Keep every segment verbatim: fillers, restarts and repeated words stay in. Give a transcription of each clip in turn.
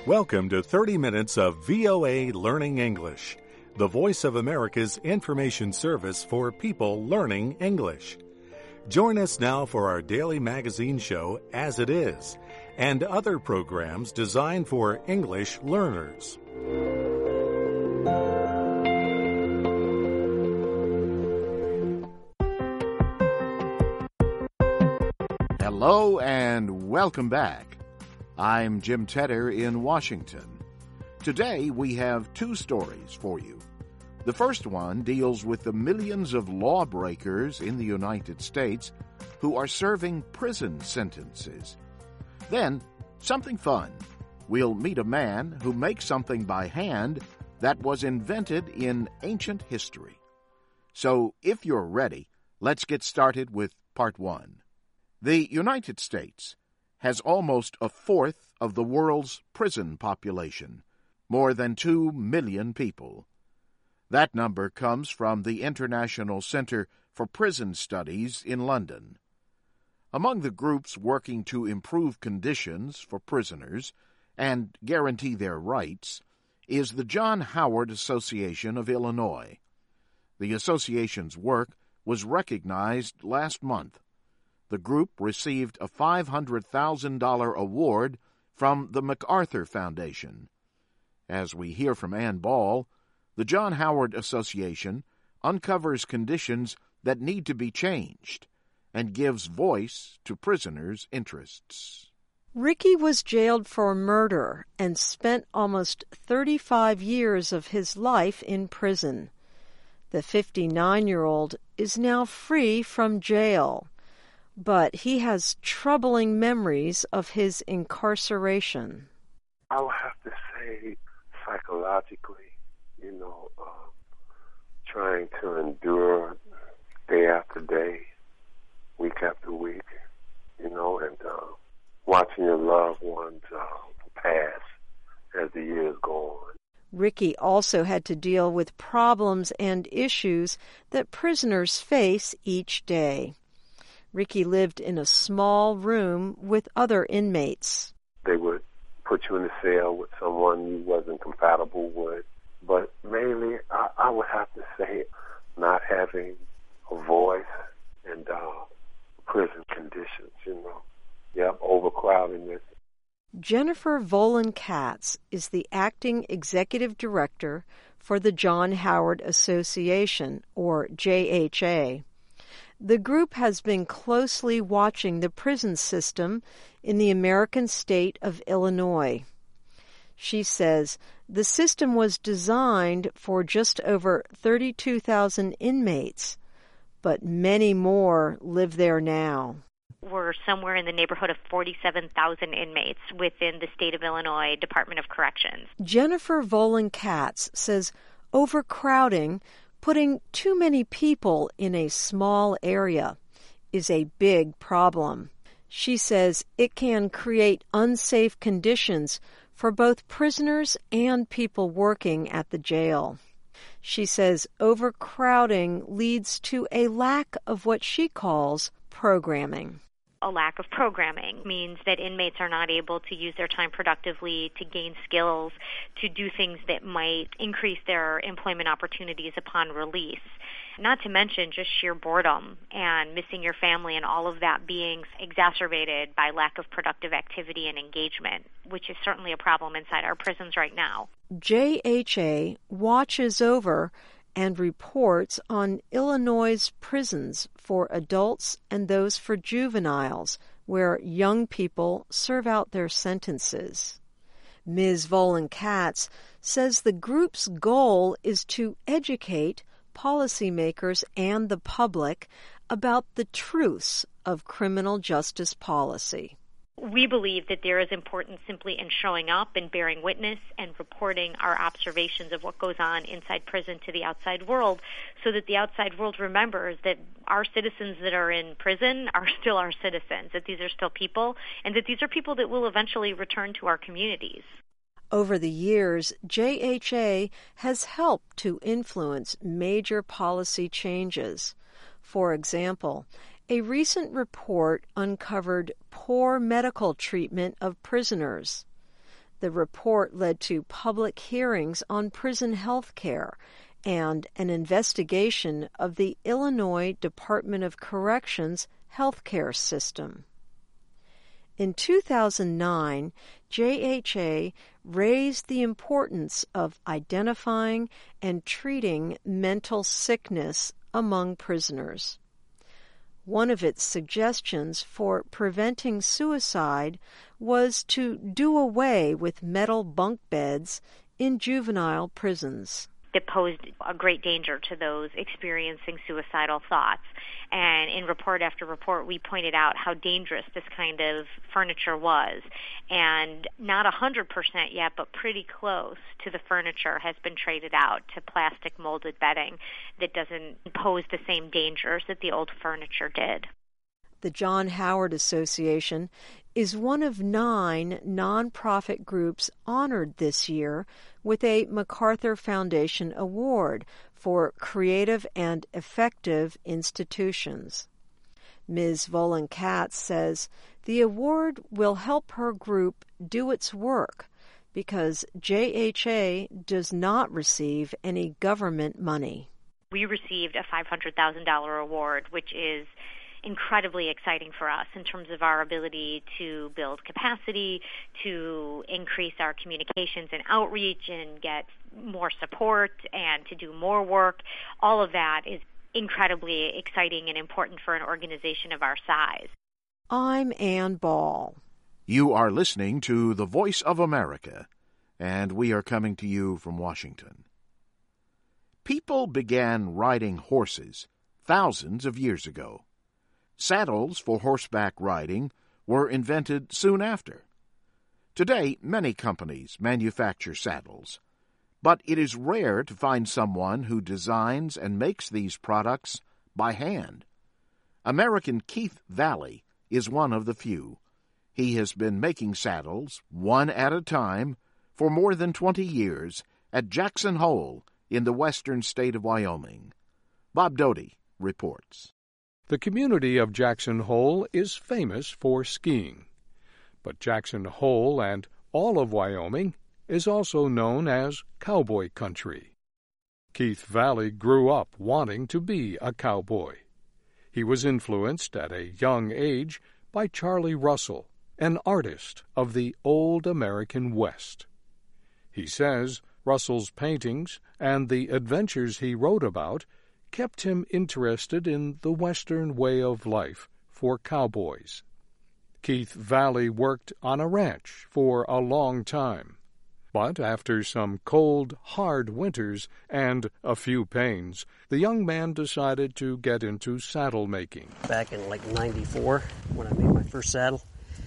Welcome to thirty minutes of V O A Learning English, the Voice of America's information service for people learning English. Join us now for our daily magazine show, As It Is, and other programs designed for English learners. Hello and welcome back. I'm Jim Tedder in Washington. Today we have two stories for you. The first one deals with the millions of lawbreakers in the United States who are serving prison sentences. Then, something fun. We'll meet a man who makes something by hand that was invented in ancient history. So, if you're ready, let's get started with part one. The United States has almost a fourth of the world's prison population, more than two million people. That number comes from the International Center for Prison Studies in London. Among the groups working to improve conditions for prisoners and guarantee their rights is the John Howard Association of Illinois. The association's work was recognized last month. The group received a five hundred thousand dollars award from the MacArthur Foundation. As we hear from Ann Ball, the John Howard Association uncovers conditions that need to be changed and gives voice to prisoners' interests. Ricky was jailed for murder and spent almost thirty-five years of his life in prison. The fifty-nine-year-old is now free from jail, but he has troubling memories of his incarceration. I would have to say psychologically, you know, uh, trying to endure day after day, week after week, you know, and uh, watching your loved ones uh, pass as the years go on. Ricky also had to deal with problems and issues that prisoners face each day. Ricky lived in a small room with other inmates. They would put you in a cell with someone you wasn't compatible with. But mainly, I, I would have to say not having a voice and uh, prison conditions, you know. Yep, overcrowding it. Jennifer Volan Katz is the acting executive director for the John Howard Association, or J H A. The group has been closely watching the prison system in the American state of Illinois. She says the system was designed for just over thirty-two thousand inmates, but many more live there now. We're somewhere in the neighborhood of forty-seven thousand inmates within the state of Illinois Department of Corrections. Jennifer Volan Katz says overcrowding, putting too many people in a small area, is a big problem. She says it can create unsafe conditions for both prisoners and people working at the jail. She says overcrowding leads to a lack of what she calls programming. A lack of programming means that inmates are not able to use their time productively, to gain skills, to do things that might increase their employment opportunities upon release. Not to mention just sheer boredom and missing your family, and all of that being exacerbated by lack of productive activity and engagement, which is certainly a problem inside our prisons right now. J H A watches over and reports on Illinois' prisons for adults and those for juveniles, where young people serve out their sentences. Miz Volan Katz says the group's goal is to educate policymakers and the public about the truths of criminal justice policy. We believe that there is importance simply in showing up and bearing witness and reporting our observations of what goes on inside prison to the outside world, so that the outside world remembers that our citizens that are in prison are still our citizens, that these are still people, and that these are people that will eventually return to our communities. Over the years, J H A has helped to influence major policy changes. For example, A recent report uncovered poor medical treatment of prisoners. The report led to public hearings on prison health care and an investigation of the Illinois Department of Corrections healthcare system. In two thousand nine, J H A raised the importance of identifying and treating mental sickness among prisoners. One of its suggestions for preventing suicide was to do away with metal bunk beds in juvenile prisons. That posed a great danger to those experiencing suicidal thoughts. And in report after report, we pointed out how dangerous this kind of furniture was. And not one hundred percent yet, but pretty close to the furniture has been traded out to plastic molded bedding that doesn't pose the same dangers that the old furniture did. The John Howard Association is one of nine nonprofit groups honored this year with a MacArthur Foundation Award for creative and effective institutions. Miz Volin Katz says the award will help her group do its work because J H A does not receive any government money. We received a five hundred thousand dollars award, which is incredibly exciting for us in terms of our ability to build capacity, to increase our communications and outreach and get more support and to do more work. All of that is incredibly exciting and important for an organization of our size. I'm Ann Ball. You are listening to The Voice of America, and we are coming to you from Washington. People began riding horses thousands of years ago. Saddles for horseback riding were invented soon after. Today, many companies manufacture saddles, but it is rare to find someone who designs and makes these products by hand. American Keith Vallee is one of the few. He has been making saddles, one at a time, for more than twenty years at Jackson Hole in the western state of Wyoming. Bob Doty reports. The community of Jackson Hole is famous for skiing, but Jackson Hole and all of Wyoming is also known as cowboy country. Keith Vallee grew up wanting to be a cowboy. He was influenced at a young age by Charlie Russell, an artist of the old American West. He says Russell's paintings and the adventures he wrote about kept him interested in the Western way of life for cowboys. Keith Vallee worked on a ranch for a long time, but after some cold, hard winters and a few pains, the young man decided to get into saddle making. Back in like ninety-four, when I made my first saddle,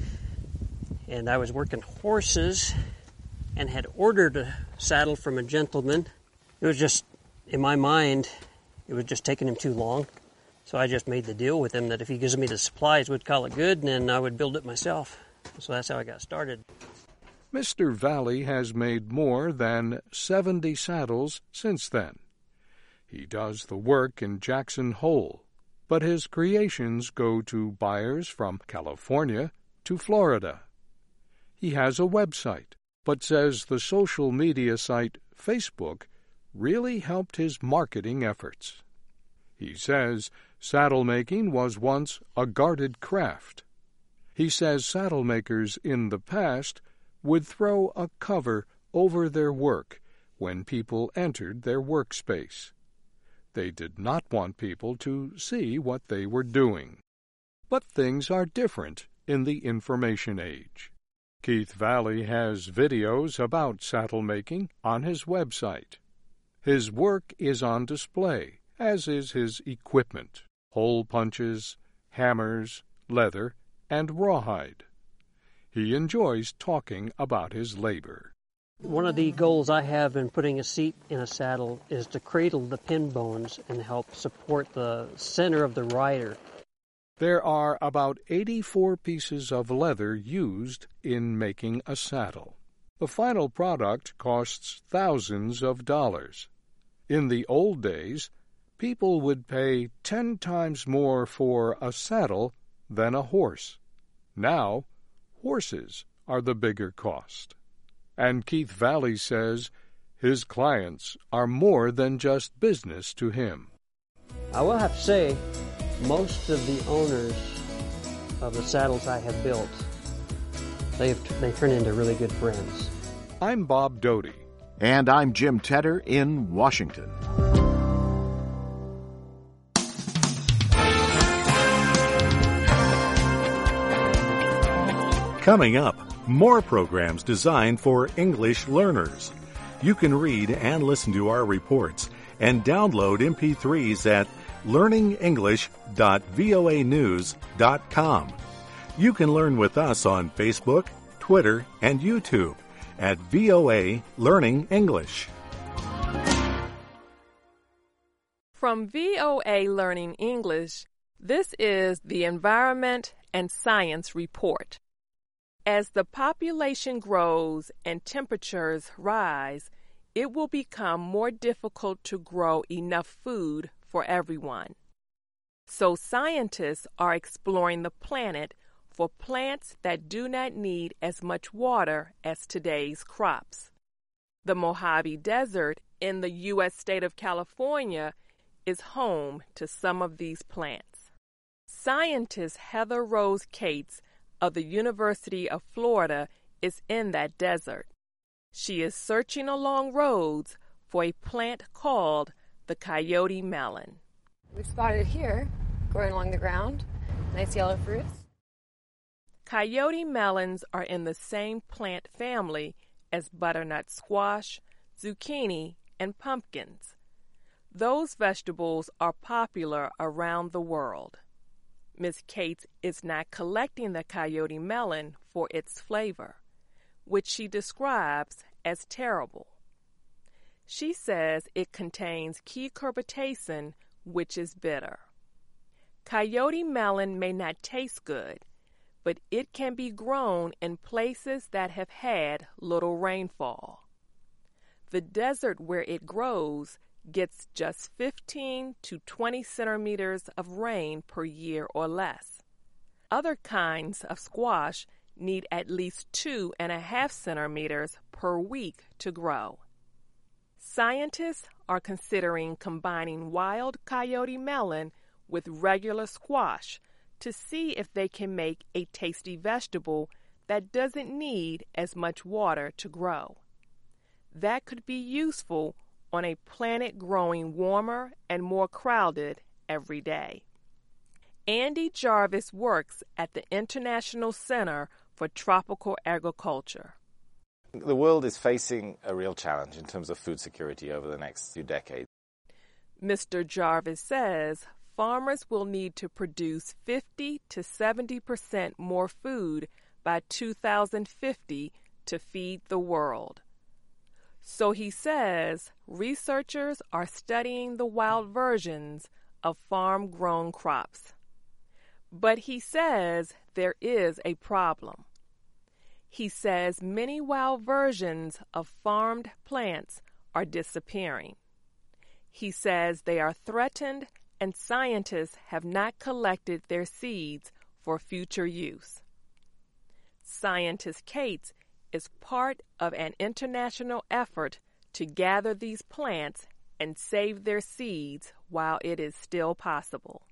and I was working horses and had ordered a saddle from a gentleman. It was just, in my mind, it was just taking him too long. So I just made the deal with him that if he gives me the supplies, we'd call it good, and then I would build it myself. So that's how I got started. Mister Vallee has made more than seventy saddles since then. He does the work in Jackson Hole, but his creations go to buyers from California to Florida. He has a website, but says the social media site Facebook really helped his marketing efforts. He says saddle making was once a guarded craft. He says saddle makers in the past would throw a cover over their work when people entered their workspace. They did not want people to see what they were doing. But things are different in the information age. Keith Vallee has videos about saddle making on his website. His work is on display, as is his equipment, hole punches, hammers, leather, and rawhide. He enjoys talking about his labor. One of the goals I have in putting a seat in a saddle is to cradle the pin bones and help support the center of the rider. There are about eighty-four pieces of leather used in making a saddle. The final product costs thousands of dollars. In the old days, people would pay ten times more for a saddle than a horse. Now, horses are the bigger cost. And Keith Vallee says his clients are more than just business to him. I will have to say, most of the owners of the saddles I have built, they've they turned into really good friends. I'm Bob Doty. And I'm Jim Tedder in Washington. Coming up, more programs designed for English learners. You can read and listen to our reports and download M P threes at learning english dot voa news dot com. You can learn with us on Facebook, Twitter, and YouTube at V O A Learning English. From V O A Learning English, this is the Environment and Science Report. As the population grows and temperatures rise, it will become more difficult to grow enough food for everyone. So scientists are exploring the planet for plants that do not need as much water as today's crops. The Mojave Desert in the U S state of California is home to some of these plants. Scientist Heather Rose Cates of the University of Florida is in that desert. She is searching along roads for a plant called the coyote melon. We've spotted it here, growing along the ground. Nice yellow fruits. Coyote melons are in the same plant family as butternut squash, zucchini, and pumpkins. Those vegetables are popular around the world. Miss Cates is not collecting the coyote melon for its flavor, which she describes as terrible. She says it contains cucurbitacin, which is bitter. Coyote melon may not taste good, but it can be grown in places that have had little rainfall. The desert where it grows gets just fifteen to twenty centimeters of rain per year or less. Other kinds of squash need at least two and a half centimeters per week to grow. Scientists are considering combining wild coyote melon with regular squash to see if they can make a tasty vegetable that doesn't need as much water to grow. That could be useful on a planet growing warmer and more crowded every day. Andy Jarvis works at the International Center for Tropical Agriculture. The world is facing a real challenge in terms of food security over the next few decades. Mister Jarvis says farmers will need to produce fifty to seventy percent more food by two thousand fifty to feed the world. So he says researchers are studying the wild versions of farm-grown crops. But he says there is a problem. He says many wild versions of farmed plants are disappearing. He says they are threatened and scientists have not collected their seeds for future use. Scientist Cates is part of an international effort to gather these plants and save their seeds while it is still possible.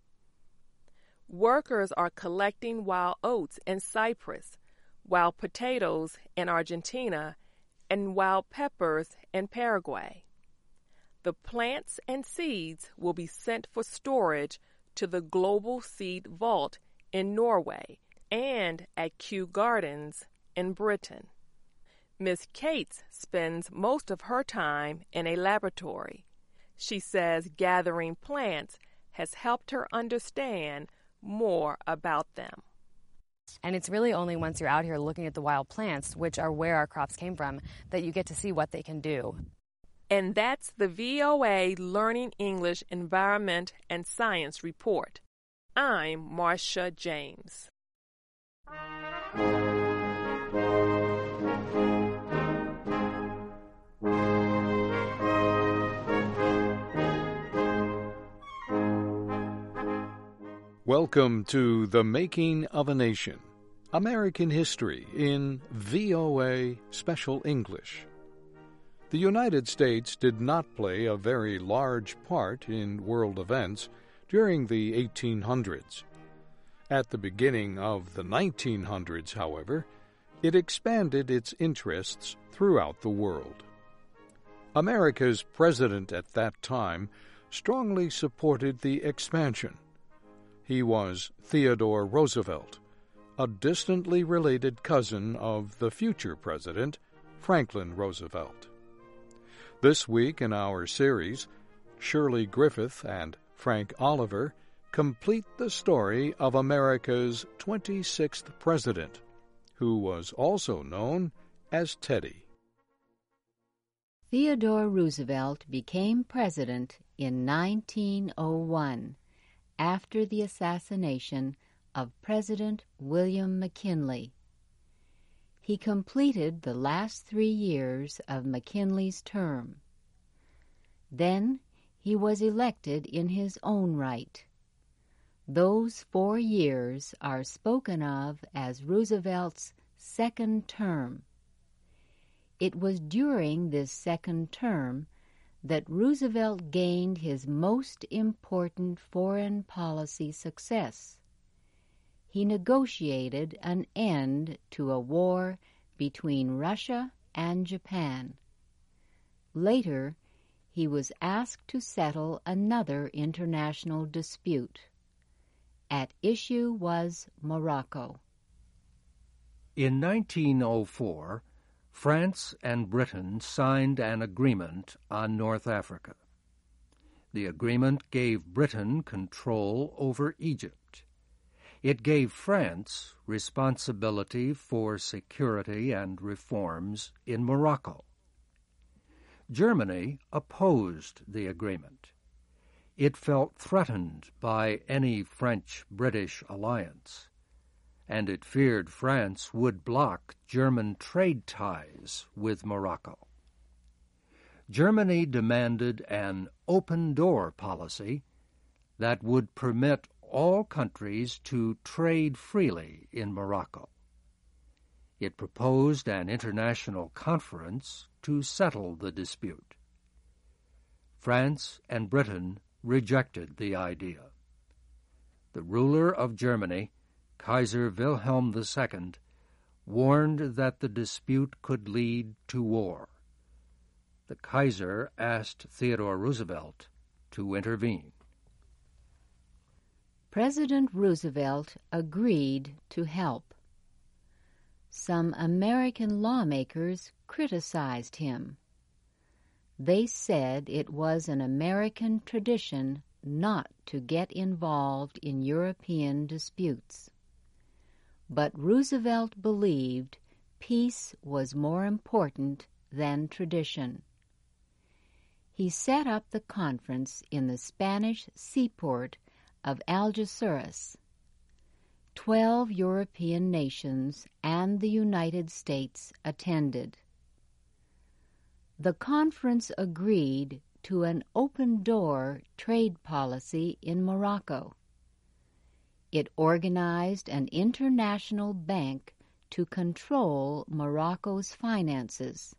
Workers are collecting wild oats in Cyprus, wild potatoes in Argentina, and wild peppers in Paraguay. The plants and seeds will be sent for storage to the Global Seed Vault in Norway and at Kew Gardens in Britain. Miss Cates spends most of her time in a laboratory. She says gathering plants has helped her understand more about them. And it's really only once you're out here looking at the wild plants, which are where our crops came from, that you get to see what they can do. And that's the V O A Learning English Environment and Science Report. I'm Marcia James. Welcome to The Making of a Nation, American History in V O A Special English. The United States did not play a very large part in world events during the eighteen hundreds. At the beginning of the nineteen hundreds, however, it expanded its interests throughout the world. America's president at that time strongly supported the expansion. He was Theodore Roosevelt, a distantly related cousin of the future president, Franklin Roosevelt. This week in our series, Shirley Griffith and Frank Oliver complete the story of America's twenty-sixth president, who was also known as Teddy. Theodore Roosevelt became president in nineteen oh one, after the assassination of President William McKinley. He completed the last three years of McKinley's term. Then he was elected in his own right. Those four years are spoken of as Roosevelt's second term. It was during this second term that Roosevelt gained his most important foreign policy success. He negotiated an end to a war between Russia and Japan. Later, he was asked to settle another international dispute. At issue was Morocco. In nineteen oh four, France and Britain signed an agreement on North Africa. The agreement gave Britain control over Egypt. It gave France responsibility for security and reforms in Morocco. Germany opposed the agreement. It felt threatened by any French-British alliance, and it feared France would block German trade ties with Morocco. Germany demanded an open-door policy that would permit all countries to trade freely in Morocco. It proposed an international conference to settle the dispute. France and Britain rejected the idea. The ruler of Germany, Kaiser Wilhelm the Second, warned that the dispute could lead to war. The Kaiser asked Theodore Roosevelt to intervene. President Roosevelt agreed to help. Some American lawmakers criticized him. They said it was an American tradition not to get involved in European disputes. But Roosevelt believed peace was more important than tradition. He set up the conference in the Spanish seaport of Algeciras. Twelve European nations and the United States attended. The conference agreed to an open-door trade policy in Morocco. It organized an international bank to control Morocco's finances,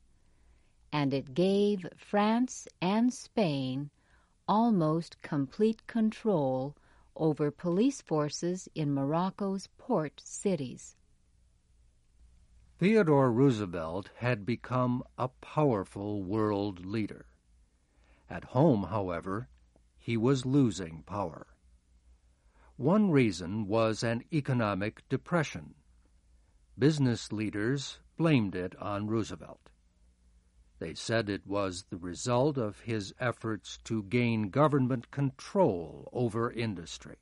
and it gave France and Spain almost complete control over police forces in Morocco's port cities. Theodore Roosevelt had become a powerful world leader. At home, however, he was losing power. One reason was an economic depression. Business leaders blamed it on Roosevelt. They said it was the result of his efforts to gain government control over industry.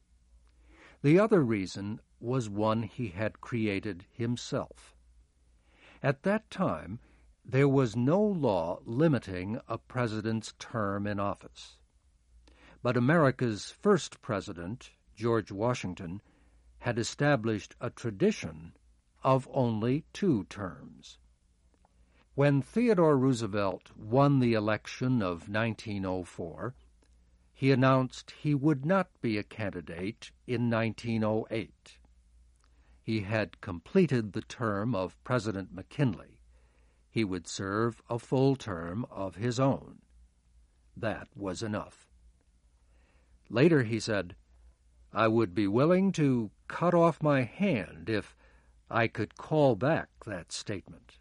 The other reason was one he had created himself. At that time, there was no law limiting a president's term in office. But America's first president, George Washington, had established a tradition of only two terms. When Theodore Roosevelt won the election of nineteen oh four, he announced he would not be a candidate in nineteen oh eight. he had completed the term of President McKinley, he would serve a full term of his own. That was enough. Later he said, "I would be willing to cut off my hand if I could call back that statement."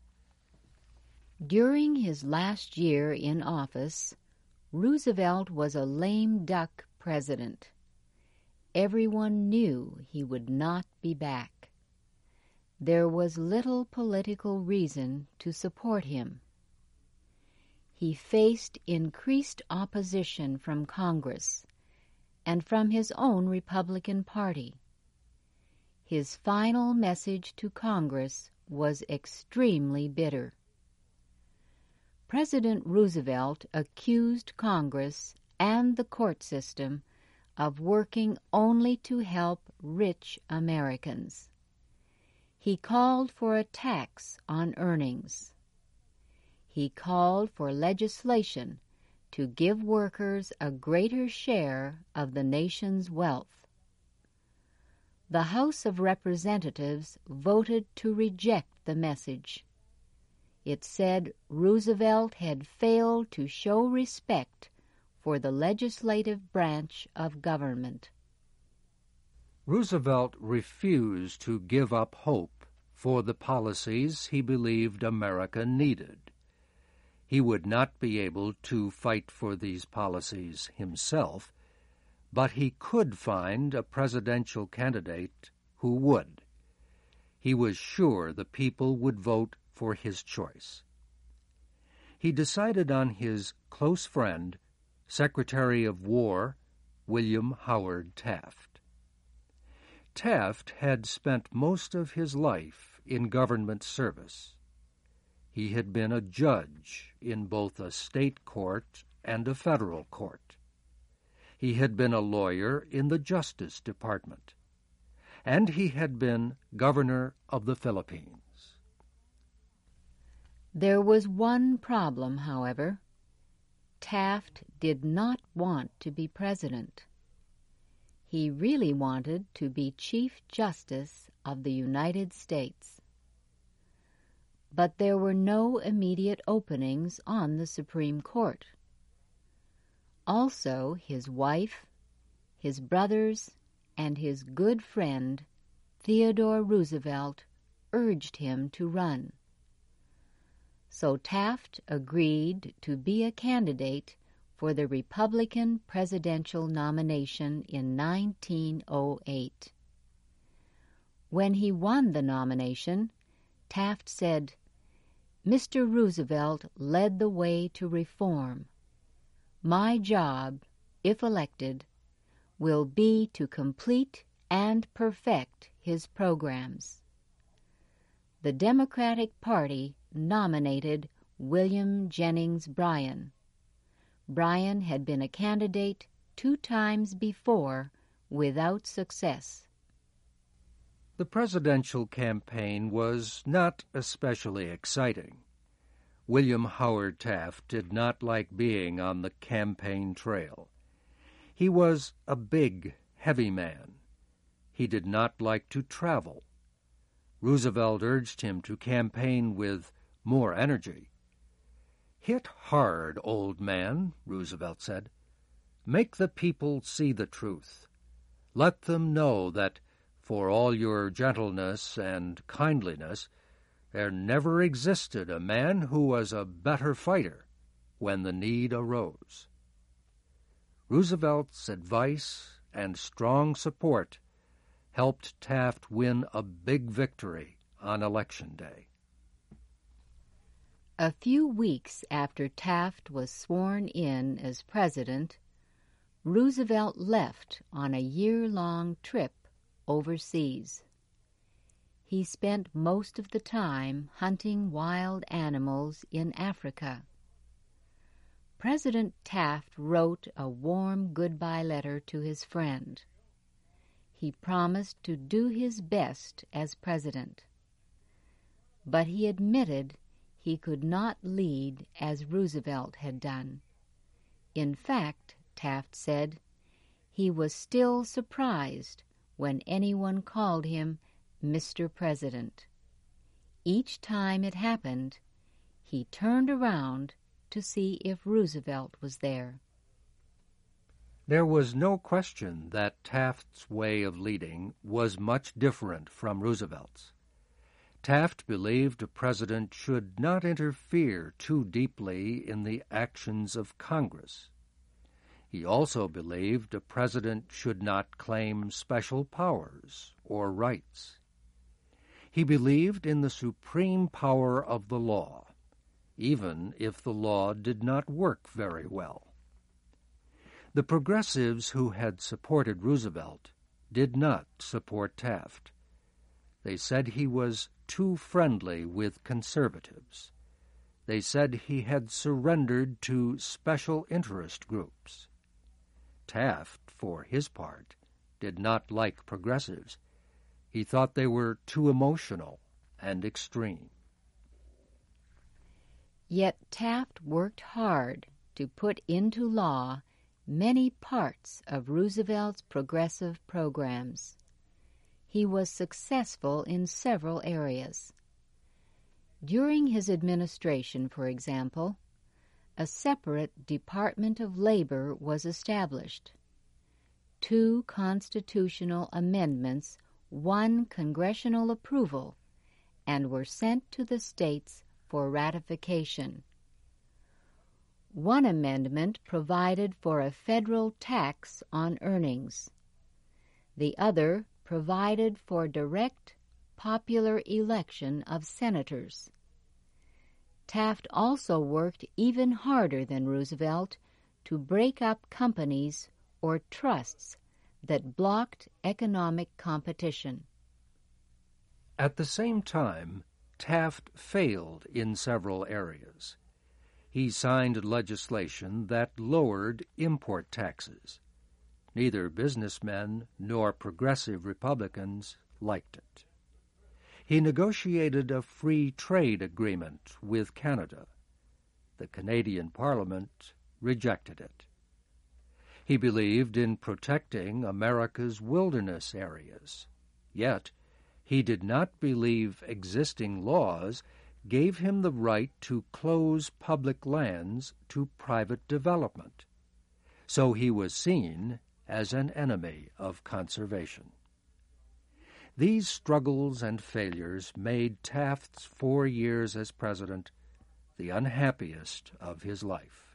During his last year in office, Roosevelt was a lame duck president. Everyone knew he would not be back. There was little political reason to support him. He faced increased opposition from Congress and from his own Republican Party. His final message to Congress was extremely bitter. President Roosevelt accused Congress and the court system of working only to help rich Americans. He called for a tax on earnings. He called for legislation to give workers a greater share of the nation's wealth. The House of Representatives voted to reject the message. It said Roosevelt had failed to show respect for the legislative branch of government. Roosevelt refused to give up hope for the policies he believed America needed. He would not be able to fight for these policies himself, but he could find a presidential candidate who would. He was sure the people would vote for his choice. He decided on his close friend, Secretary of War William Howard Taft. Taft had spent most of his life in government service. He had been a judge in both a state court and a federal court. He had been a lawyer in the Justice Department, and he had been governor of the Philippines. There was one problem, however. Taft did not want to be president. He really wanted to be Chief Justice of the United States. But there were no immediate openings on the Supreme Court. Also, his wife, his brothers, and his good friend, Theodore Roosevelt, urged him to run. So Taft agreed to be a candidate for the Republican presidential nomination in nineteen oh eight. When he won the nomination, Taft said, "Mister Roosevelt led the way to reform. My job, if elected, will be to complete and perfect his programs." The Democratic Party nominated William Jennings Bryan. Bryan had been a candidate two times before without success. The presidential campaign was not especially exciting. William Howard Taft did not like being on the campaign trail. He was a big, heavy man. He did not like to travel. Roosevelt urged him to campaign with more energy. "Hit hard, old man," Roosevelt said. "Make the people see the truth. Let them know that, for all your gentleness and kindliness, there never existed a man who was a better fighter when the need arose." Roosevelt's advice and strong support helped Taft win a big victory on Election Day. A few weeks after Taft was sworn in as president, Roosevelt left on a year-long trip overseas. He spent most of the time hunting wild animals in Africa. President Taft wrote a warm goodbye letter to his friend. He promised to do his best as president. But he admitted he could not lead as Roosevelt had done. In fact, Taft said, he was still surprised when anyone called him Mister President. Each time it happened, he turned around to see if Roosevelt was there. There was no question that Taft's way of leading was much different from Roosevelt's. Taft believed a president should not interfere too deeply in the actions of Congress. He also believed a president should not claim special powers or rights. He believed in the supreme power of the law, even if the law did not work very well. The progressives who had supported Roosevelt did not support Taft. They said he was too friendly with conservatives. They said he had surrendered to special interest groups. Taft, for his part, did not like progressives. He thought they were too emotional and extreme. Yet Taft worked hard to put into law many parts of Roosevelt's progressive programs. He was successful in several areas. During his administration, for example, a separate Department of Labor was established. Two constitutional amendments won congressional approval and were sent to the states for ratification. One amendment provided for a federal tax on earnings. The other provided for direct popular election of senators. Taft also worked even harder than Roosevelt to break up companies or trusts that blocked economic competition. At the same time, Taft failed in several areas. He signed legislation that lowered import taxes. Neither businessmen nor progressive Republicans liked it. He negotiated a free trade agreement with Canada. The Canadian Parliament rejected it. He believed in protecting America's wilderness areas. Yet, he did not believe existing laws gave him the right to close public lands to private development. So he was seen as an enemy of conservation. These struggles and failures made Taft's four years as president the unhappiest of his life.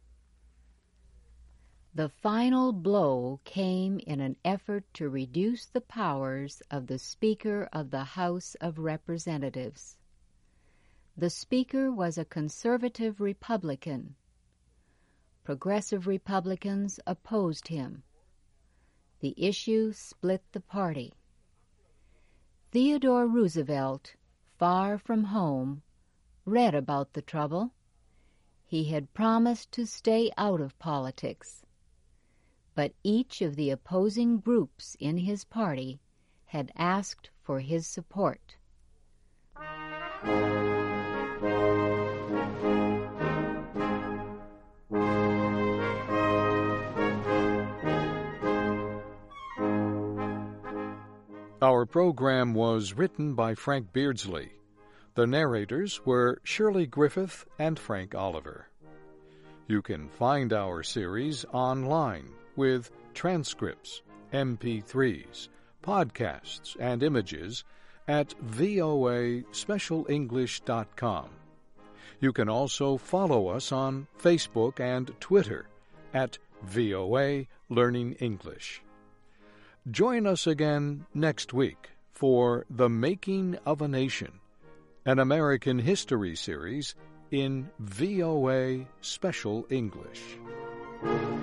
The final blow came in an effort to reduce the powers of the Speaker of the House of Representatives. The Speaker was a conservative Republican. Progressive Republicans opposed him. The issue split the party. Theodore Roosevelt, far from home, read about the trouble. He had promised to stay out of politics. But each of the opposing groups in his party had asked for his support. Our program was written by Frank Beardsley. The narrators were Shirley Griffith and Frank Oliver. You can find our series online with transcripts, M P threes, podcasts, and images at V O A special english dot com. You can also follow us on Facebook and Twitter at V O A Learning English. Join us again next week for The Making of a Nation, an American history series in V O A Special English.